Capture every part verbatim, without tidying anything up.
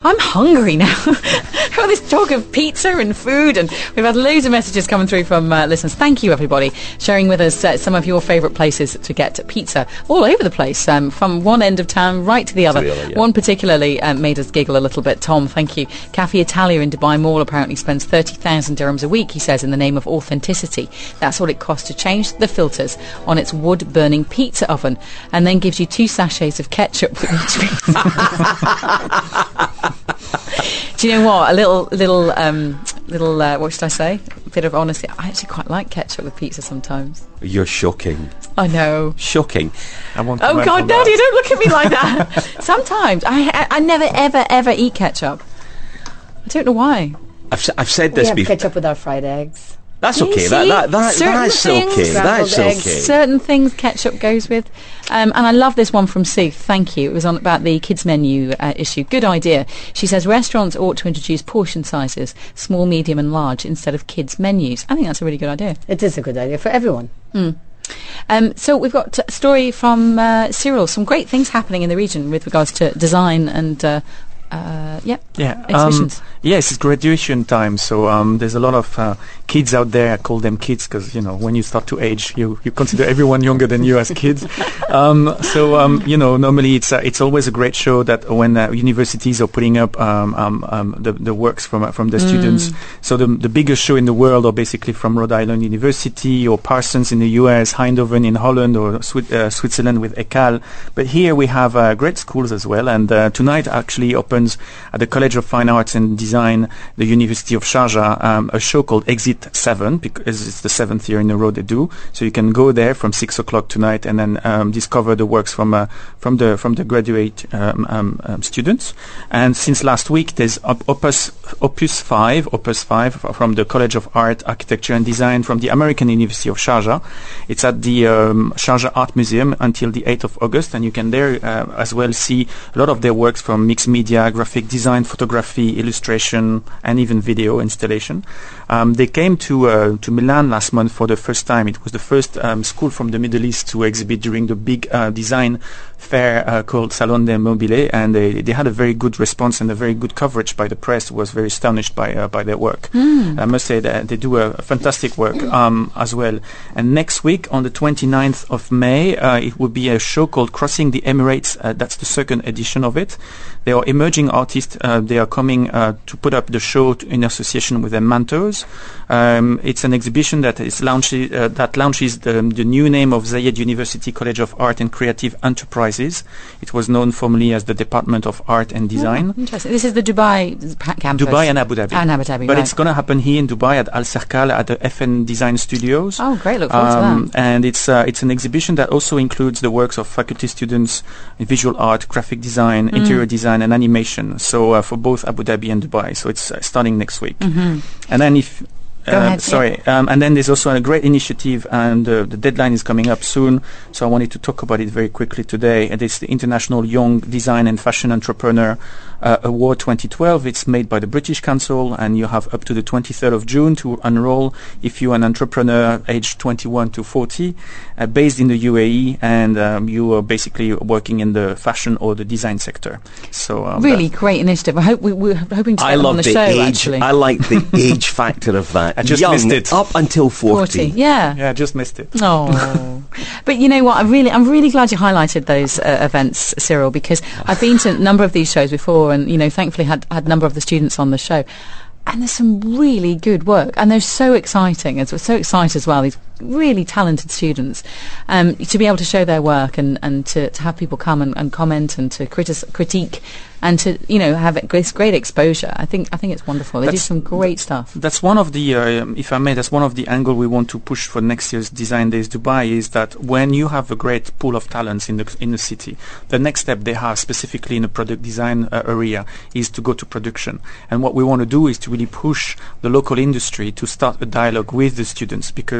I'm hungry now. Got this talk of pizza and food, and we've had loads of messages coming through from uh, listeners. Thank you, everybody, sharing with us uh, some of your favourite places to get pizza all over the place, um, from one end of town right to the other. To the other yeah. One particularly uh, made us giggle a little bit. Tom, thank you. Cafe Italia in Dubai Mall apparently spends thirty thousand dirhams a week, he says, in the name of authenticity. That's what it costs to change the filters on its wood-burning pizza oven, and then gives you two sachets of ketchup with each pizza. Do you know what? A little, little, um, little. Uh, what should I say? A bit of honesty. I actually quite like ketchup with pizza sometimes. You're shocking. I know. Shocking. I want. Oh God, Daddy, don't look at me like that. Sometimes I, I, I never, ever, ever eat ketchup. I don't know why. I've, I've said this we have before. Ketchup with our fried eggs. That's okay. That, that, that, that's things, okay. That's okay. Certain things ketchup goes with. Um, and I love this one from Sue. Thank you. It was on about the kids menu uh, issue. Good idea. She says restaurants ought to introduce portion sizes, small, medium and large, instead of kids menus. I think that's a really good idea. It is a good idea for everyone. Mm. Um, so we've got a story from uh, Cyril. Some great things happening in the region with regards to design and uh, uh, yeah, yeah, exhibitions. Um, yes, it's graduation time, so um, there's a lot of uh, kids out there. I call them kids because, you know, when you start to age, you, you consider everyone younger than you as kids. um, so, um, you know, normally it's uh, it's always a great show that when uh, universities are putting up um, um, um, the, the works from uh, from the mm. students. So the the biggest show in the world are basically from Rhode Island University or Parsons in the U S, Eindhoven in Holland, or Swi- uh, Switzerland with ECAL. But here we have uh, great schools as well. And uh, tonight actually opens at the College of Fine Arts and Design, the University of Sharjah, um, a show called Exit seven, because it's the seventh year in a row they do. So you can go there from six o'clock tonight and then um, discover the works from uh, from the from the graduate um, um, um, students. And since last week, there's op- Opus Opus five, Opus five from the College of Art, Architecture and Design from the American University of Sharjah. It's at the um, Sharjah Art Museum until the eighth of August, and you can there uh, as well see a lot of their works from mixed media, graphic design, photography, illustration, and even video installation. Um, they came to uh, to Milan last month for the first time. It was the first um, school from the Middle East to exhibit during the big uh, design fair uh, called Salon del Mobile, and they, they had a very good response and a very good coverage by the press. Was very astonished by uh, by their work. Mm. I must say that they do a, a fantastic work um, as well. And next week, on the twenty-ninth of May, uh, it will be a show called Crossing the Emirates. Uh, that's the second edition of it. They are emerging artists. Uh, they are coming uh, to put up the show to, in association with the Mantos. Um, it's an exhibition that is launches uh, that launches the, the new name of Zayed University College of Art and Creative Enterprises. It was known formerly as the Department of Art and Design. Oh, interesting. This is the Dubai campus. Dubai and Abu Dhabi. And Abu Dhabi, but right. It's going to happen here in Dubai at Al Serkal at the F N Design Studios. Oh, great! Look forward um, to that. And it's uh, it's an exhibition that also includes the works of faculty students in visual art, graphic design, mm. interior design, and animation. So uh, for both Abu Dhabi and Dubai. So it's uh, starting next week. Mm-hmm. And then if Go uh, ahead, sorry, yeah. um, and then there's also a great initiative, and uh, the deadline is coming up soon. So I wanted to talk about it very quickly today. And it's the International Young Design and Fashion Entrepreneur uh, Award twenty twelve. It's made by the British Council, and you have up to the twenty-third of June to enroll if you're an entrepreneur aged twenty-one to forty, uh, based in the U A E, and um, you are basically working in the fashion or the design sector. So um, really great initiative. I hope we, we're hoping to get I them love on the, the show. age. Actually, I like the age factor of that. I just Young, missed it. Up until forty. forty. Yeah. Yeah, I just missed it. Oh, but you know what? I really, I'm really glad you highlighted those uh, events, Cyril, because I've been to a number of these shows before, and you know, thankfully had had a number of the students on the show. And there's some really good work, and they're so exciting. And we're so excited as well. These really talented students, um, to be able to show their work and, and to, to have people come and, and comment and to critis- critique and to, you know, have it, this great exposure. I think I think it's wonderful. They That's do some great stuff. That's one of the, uh, um, if I may, that's one of the angle we want to push for next year's Design Days Dubai, is that when you have a great pool of talents in the in the city, the next step they have specifically in the product design uh, area is to go to production. And what we want to do is to really push the local industry to start a dialogue with the students, because yeah.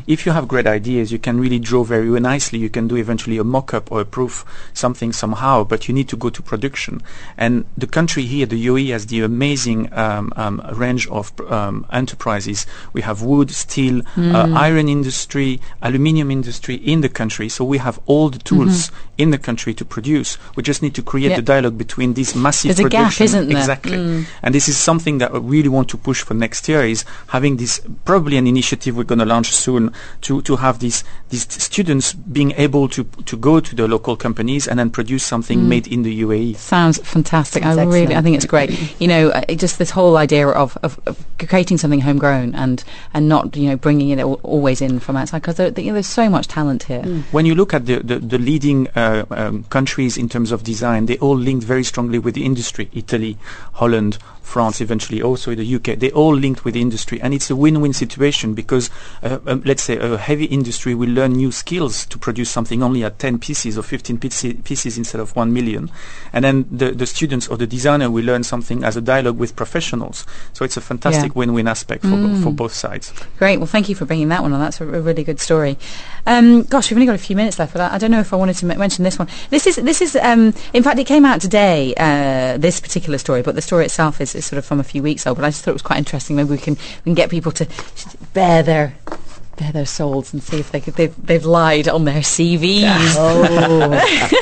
if you have great ideas, you can really draw very nicely. You can do eventually a mock-up or a proof, something somehow, but you need to go to production. And the country here, the U A E, has the amazing um, um, range of um, enterprises. We have wood, steel, mm. uh, iron industry, aluminium industry in the country. So we have all the tools mm-hmm. in the country to produce. We just need to create yep. the dialogue between these massive There's production. a gap, isn't there? Exactly. Mm. And this is something that I really want to push for next year, is having this, probably an initiative we're going to launch soon, to, to have these these students being able to to go to the local companies and then produce something mm. made in the U A E. Sounds fantastic. Sounds I really, excellent. I think it's great. You know, uh, just this whole idea of, of, of creating something homegrown and and not, you know, bringing it al- always in from outside, because there, you know, there's so much talent here. Mm. When you look at the the, the leading uh, um, countries in terms of design, they all linked very strongly with the industry. Italy, Holland, France, eventually also the U K, they all linked with the industry, and it's a win-win situation, because uh, um, let's say a heavy industry will learn new skills to produce something only at ten pieces or fifteen piece- pieces instead of one million, and then the, the students or the designer will learn something as a dialogue with professionals. So it's a fantastic Yeah. win-win aspect for, Mm. for both sides. Great. Well, thank you for bringing that one on. That's a, a really good story. Um, gosh, we've only got a few minutes left, but I, I don't know if I wanted to m- mention this one. This is, this is. Um, in fact, it came out today. Uh, this particular story, but the story itself is, is sort of from a few weeks old. But I just thought it was quite interesting. Maybe we can we can get people to bare their bare their souls and see if they could, they've they've lied on their C Vs. Oh.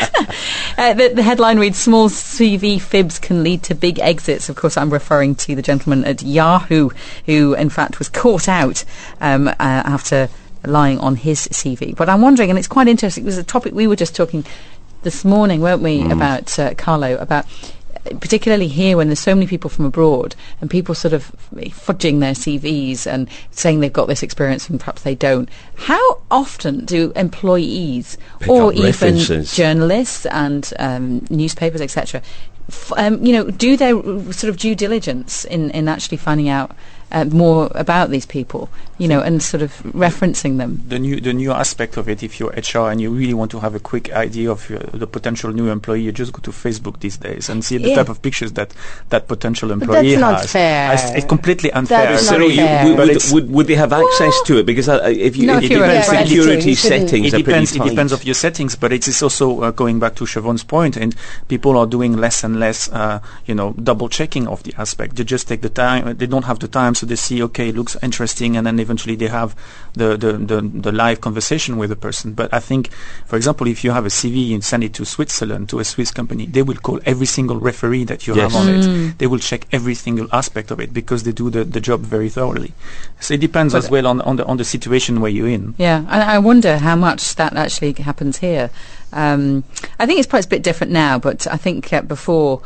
uh, the, the headline reads: "Small C V fibs can lead to big exits." Of course, I'm referring to the gentleman at Yahoo, who in fact was caught out um, uh, after lying on his C V. But I'm wondering, and it's quite interesting, it was a topic we were just talking this morning, weren't we, mm. about, uh, Carlo, about uh, particularly here when there's so many people from abroad and people sort of fudging their C Vs and saying they've got this experience and perhaps they don't. How often do employees Pick or up even references. journalists and um, newspapers, et cetera, f- um, you know, do their uh, sort of due diligence in, in actually finding out Uh, more about these people, you know, and sort of referencing them? The new the new aspect of it, if you're H R and you really want to have a quick idea of your, the potential new employee, you just go to Facebook these days and see the Yeah. type of pictures that that potential But employee that's not has. fair. It's, it's completely unfair. That's So not you, fair. would, But would, it's- would, would they have access to it? Because uh, if you, No, if if you you're depends, a security you shouldn't- settings It are depends. pretty It tight. depends of your settings, but it is also uh, going back to Siobhan's point, and people are doing less and less, uh, you know, double checking of the aspect. They just take the time. They don't have the time, so they see, okay, it looks interesting, and then eventually they have the the, the the live conversation with the person. But I think, for example, if you have a C V and send it to Switzerland to a Swiss company, they will call every single referee that you Yes. have on Mm. it. They will check every single aspect of it because they do the, the job very thoroughly. So it depends But as well on on the on the situation where you're in. Yeah, and I wonder how much that actually happens here. Um, I think it's perhaps a bit different now, but I think uh, before,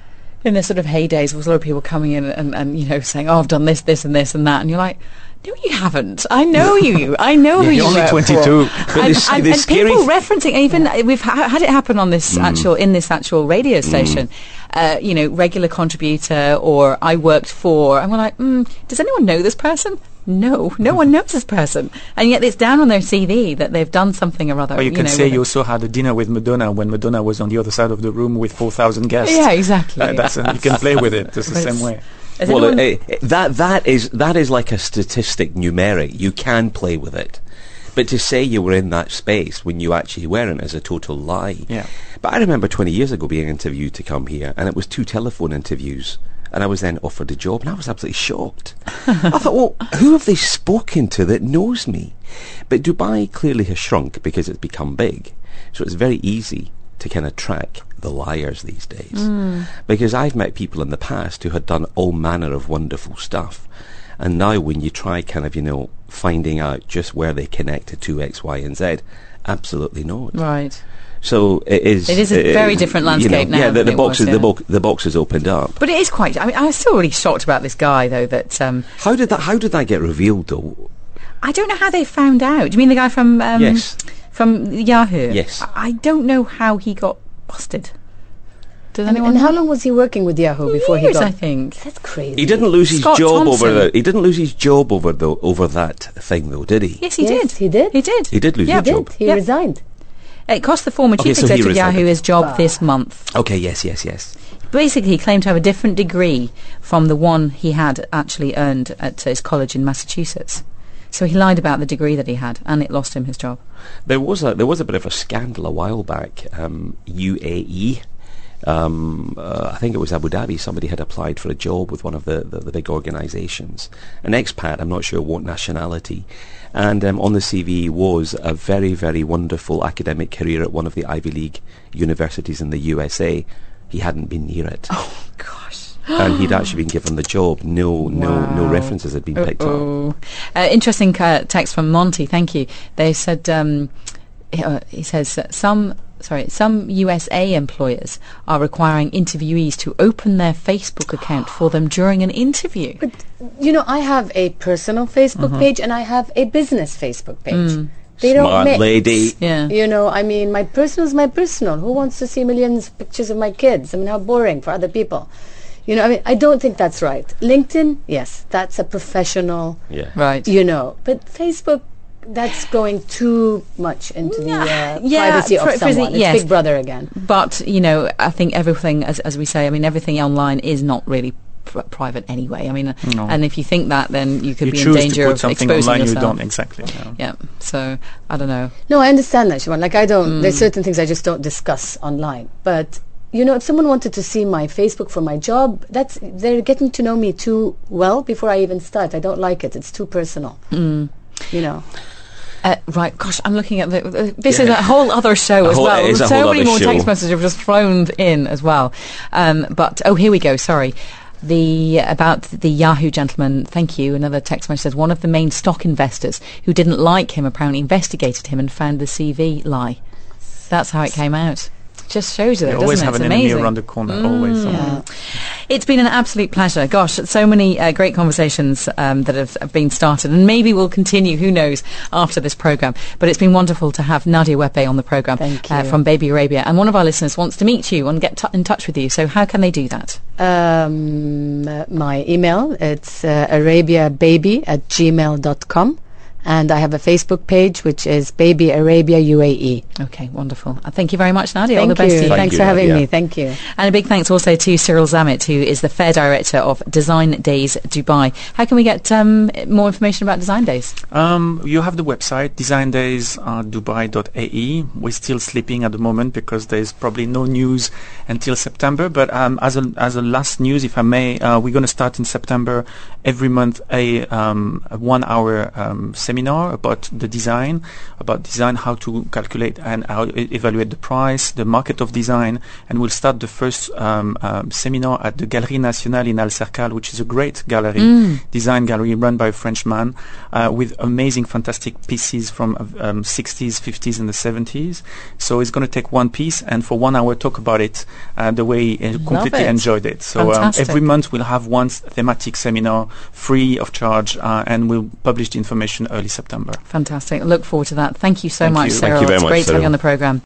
in the sort of heydays, there was a lot of people coming in and, and, you know, saying, oh, I've done this, this and this and that. And you're like, no, you haven't. I know you. I know who You're you only work twenty-two. for. But And, the, and, the and scary people th- referencing, even uh, we've ha- had it happen on this actual, in this actual radio station, uh, you know, regular contributor or I worked for, and we're like, mm, does anyone know this person? No, no one knows this person. And yet it's down on their C V that they've done something or other. Or you can know, say with you it. also had a dinner with Madonna when Madonna was on the other side of the room with four thousand guests. Yeah, exactly. Uh, that's uh, you can play with it just the But same it's- way. Has Well, anyone- uh, uh, that that is that is like a statistic numeric. You can play with it, but to say you were in that space when you actually weren't is a total lie. Yeah. But I remember twenty years ago being interviewed to come here, and it was two telephone interviews, and I was then offered a job, and I was absolutely shocked. I thought, well, who have they spoken to that knows me? But Dubai clearly has shrunk because it's become big, so it's very easy to kind of track the liars these days. Mm. Because I've met people in the past who had done all manner of wonderful stuff, and now when you try kind of, you know, finding out just where they connected to X, Y, and Z, absolutely not. Right. So it is. It is a uh, very different you know, landscape now Yeah, the, than the it box was, is yeah. the box the box has opened up. But it is quite. I mean, I'm still really shocked about this guy, though. That um, How did that? How did that get revealed, though? I don't know how they found out. Do you mean the guy from um, Yes. from Yahoo? Yes. I, I don't know how he got busted. Does And, anyone? and how know? long was he working with Yahoo Two before years, he got? I think. That's crazy. He didn't lose his Scott job Thompson. over the. He didn't lose his job over the over that thing, though, did he? Yes, he Yes, did. he did. He did. He did lose Yeah. his He job. did. He Yep. resigned. It cost the former Okay, chief so he executive of Yahoo resigned. his job Ah. this month. Okay. Yes. Yes. Yes. Basically, he claimed to have a different degree from the one he had actually earned at his college in Massachusetts. So he lied about the degree that he had, and it lost him his job. There was a there was a bit of a scandal a while back. Um, U A E. Um, uh, I think it was Abu Dhabi. Somebody had applied for a job with one of the, the, the big organisations. An expat, I'm not sure what nationality. And um, on the C V was a very, very wonderful academic career at one of the Ivy League universities in the U S A. He hadn't been near it. Oh, gosh. And he'd actually been given the job. No, no, no Wow. references had been picked up. Uh-oh. Uh, interesting uh, text from Monty. Thank you. They said um, he, uh, he says uh, some sorry some U S A employers are requiring interviewees to open their Facebook account for them during an interview. But, you know, I have a personal Facebook page and I have a business Facebook page. They don't Smart mix. lady. Yeah. You know, I mean, my personal is my personal. Who wants to see millions of pictures of my kids? I mean, how boring for other people. You know, I mean, I don't think that's right. LinkedIn, yes, that's a professional, Yeah. Right. you know. But Facebook, that's going too much into the uh, Yeah, privacy of pri- privacy, someone. It's yes. Big Brother again. But, you know, I think everything, as, as we say, I mean, everything online is not really pr- private anyway. I mean, No. and if you think that, then you could You be in choose danger to put of something exposing online yourself. you don't exactly. Yeah. Yeah, so I don't know. No, I understand that, Siobhan. Like, I don't, there's certain things I just don't discuss online. But, you know, if someone wanted to see my Facebook for my job, that's, they're getting to know me too well before I even start. I don't like it. It's too personal. You know. Uh, right, gosh, I'm looking at the. Uh, this Yeah. is a whole other show A as whole- well. it is a So whole many other more text show. messages have just flown in as well. Um, but oh, here we go. Sorry, the about the Yahoo gentleman. Thank you. Another text message says one of the main stock investors who didn't like him apparently investigated him and found the C V lie. That's how it came out. Just shows you You that, always doesn't have it? an It's enemy amazing. around the corner, always. Yeah. someone. It's been an absolute pleasure. Gosh, so many uh, great conversations um, that have, have been started, and maybe will continue, who knows, after this programme. But it's been wonderful to have Nadia Weppe on the programme Thank uh, you. from Baby Arabia. And one of our listeners wants to meet you and get t- in touch with you. So how can they do that? Um, uh, my email, it's uh, arabiababy at gmail dot com. And I have a Facebook page, which is Baby Arabia U A E. Okay, wonderful. Uh, thank you very much, Nadia. Thank All the best you. to you. Thank Thanks you, for having Nadia. me. Thank you. And a big thanks also to Cyril Zammit, who is the Fair Director of Design Days Dubai. How can we get um, more information about Design Days? Um, you have the website design days dubai dot a e. We're still sleeping at the moment because there's probably no news until September. But um, as a as a last news, if I may, uh, we're going to start in September every month a, um, a one-hour um, seminar about the design, about design, how to calculate and how e- evaluate the price, the market of design, and we'll start the first um, um, seminar at the Galerie Nationale in Al Serkal, which is a great gallery, design gallery run by a Frenchman, uh, with amazing, fantastic pieces from uh, um, sixties, fifties, and the seventies. So it's going to take one piece and for one hour talk about it uh, the way he uh, completely it. enjoyed it. So um, Fantastic. every month we'll have one s- thematic seminar free of charge, uh, and we'll publish the information early September. Fantastic. Look forward to that. Thank you so Thank much, you. Cyril. Thank you very it's much, great to have you Cyril. on the programme.